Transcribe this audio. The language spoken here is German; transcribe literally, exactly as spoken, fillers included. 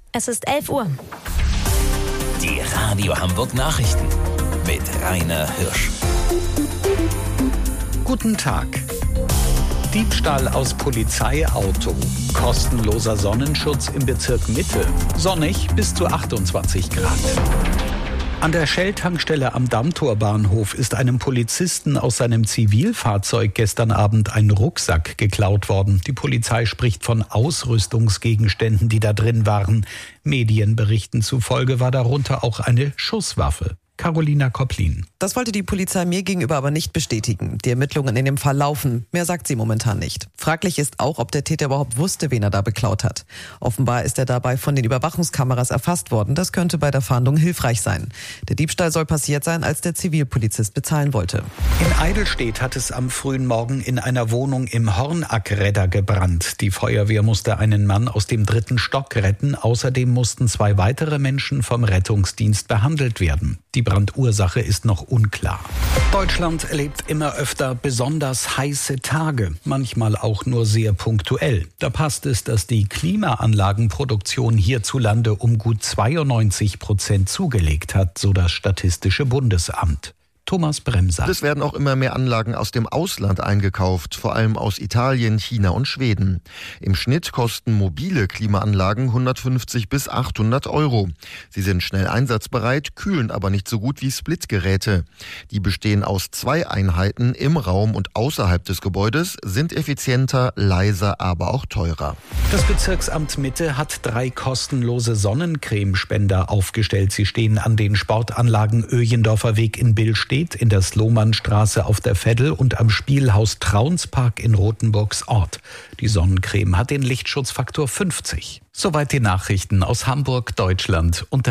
Es ist elf Uhr. Die Radio Hamburg Nachrichten mit Rainer Hirsch. Guten Tag. Diebstahl aus Polizeiauto. Kostenloser Sonnenschutz im Bezirk Mitte. Sonnig bis zu achtundzwanzig Grad. An der Shell-Tankstelle am Dammtorbahnhof ist einem Polizisten aus seinem Zivilfahrzeug gestern Abend ein Rucksack geklaut worden. Die Polizei spricht von Ausrüstungsgegenständen, die da drin waren. Medienberichten zufolge war darunter auch eine Schusswaffe. Carolina Kopplin. Das wollte die Polizei mir gegenüber aber nicht bestätigen. Die Ermittlungen in dem Fall laufen. Mehr sagt sie momentan nicht. Fraglich ist auch, ob der Täter überhaupt wusste, wen er da beklaut hat. Offenbar ist er dabei von den Überwachungskameras erfasst worden. Das könnte bei der Fahndung hilfreich sein. Der Diebstahl soll passiert sein, als der Zivilpolizist bezahlen wollte. In Eidelstedt hat es am frühen Morgen in einer Wohnung im Hornackredder gebrannt. Die Feuerwehr musste einen Mann aus dem dritten Stock retten. Außerdem mussten zwei weitere Menschen vom Rettungsdienst behandelt werden. Die Brandursache ist noch unklar. Deutschland erlebt immer öfter besonders heiße Tage, manchmal auch nur sehr punktuell. Da passt es, dass die Klimaanlagenproduktion hierzulande um gut zweiundneunzig Prozent zugelegt hat, so das Statistische Bundesamt. Thomas Bremser. Es werden auch immer mehr Anlagen aus dem Ausland eingekauft, vor allem aus Italien, China und Schweden. Im Schnitt kosten mobile Klimaanlagen hundertfünfzig bis achthundert Euro. Sie sind schnell einsatzbereit, kühlen aber nicht so gut wie Splitgeräte. Die bestehen aus zwei Einheiten im Raum und außerhalb des Gebäudes, sind effizienter, leiser, aber auch teurer. Das Bezirksamt Mitte hat drei kostenlose Sonnencremespender aufgestellt. Sie stehen an den Sportanlagen Öjendorfer Weg in Billstedt, in der Slomannstraße auf der Veddel und am Spielhaus Traunspark in Rothenburgs Ort. Die Sonnencreme hat den Lichtschutzfaktor fünfzig. Soweit die Nachrichten aus Hamburg, Deutschland und